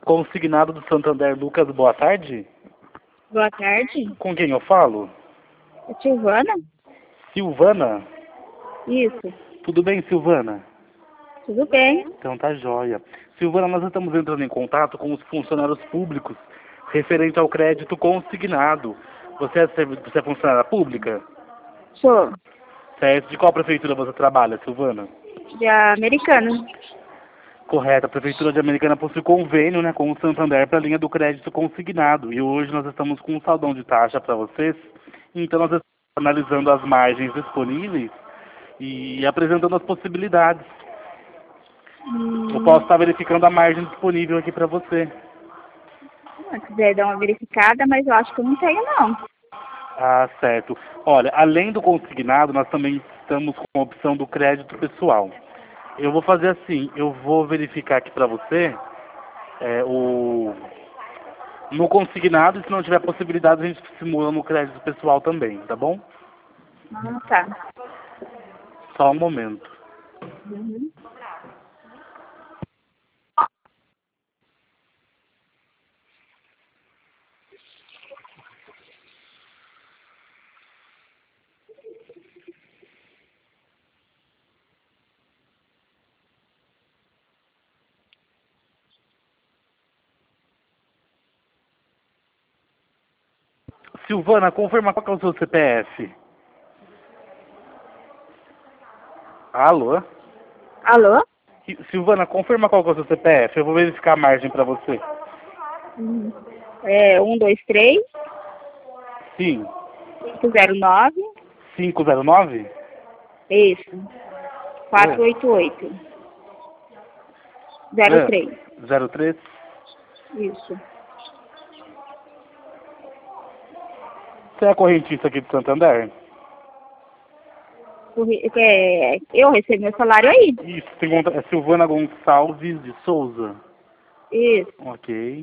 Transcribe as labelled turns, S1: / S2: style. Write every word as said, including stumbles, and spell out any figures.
S1: Consignado do Santander, Lucas, boa tarde.
S2: Boa tarde.
S1: Com quem eu falo?
S2: É Silvana?
S1: Silvana?
S2: Isso.
S1: Tudo bem, Silvana?
S2: Tudo bem.
S1: Então tá jóia. Silvana, nós estamos entrando em contato com os funcionários públicos referente ao crédito consignado. Você é, servi- você é funcionária pública?
S2: Sou
S1: Certo. De qual prefeitura você trabalha, Silvana?
S2: de Americana.
S1: Correto. A Prefeitura de Americana possui convênio, né, com o Santander para a linha do crédito consignado. E hoje nós estamos com um saldão de taxa para vocês. Então nós estamos analisando as margens disponíveis e apresentando as possibilidades. Eu
S2: Hum,
S1: posso estar verificando a margem disponível aqui para você.
S2: se quiser dar uma verificada, mas eu acho que eu não tenho, não.
S1: Ah, certo. Olha, além do consignado, nós também estamos com a opção do crédito pessoal. Eu vou fazer assim, eu vou verificar aqui para você é, o no consignado, e se não tiver possibilidade, a gente simula no crédito pessoal também, tá bom?
S2: Ah, tá.
S1: Só um momento.
S2: Uhum.
S1: Silvana, confirma qual que é o seu C P F. Alô?
S2: Alô?
S1: I- Silvana, confirma qual que é o seu C P F. Eu vou verificar a margem para você.
S2: Uhum. É um, dois, três,
S1: Sim.
S2: cinco, zero, nove.
S1: cinco zero nove?
S2: Isso. Quatro,
S1: É.
S2: oito, oito. Zero,
S1: É.
S2: três.
S1: zero três?
S2: Isso.
S1: Você é correntista aqui de Santander?
S2: Corre- é, Eu recebo meu salário aí.
S1: Isso, tem conta, é Silvana Gonçalves de Souza.
S2: Isso.
S1: Ok.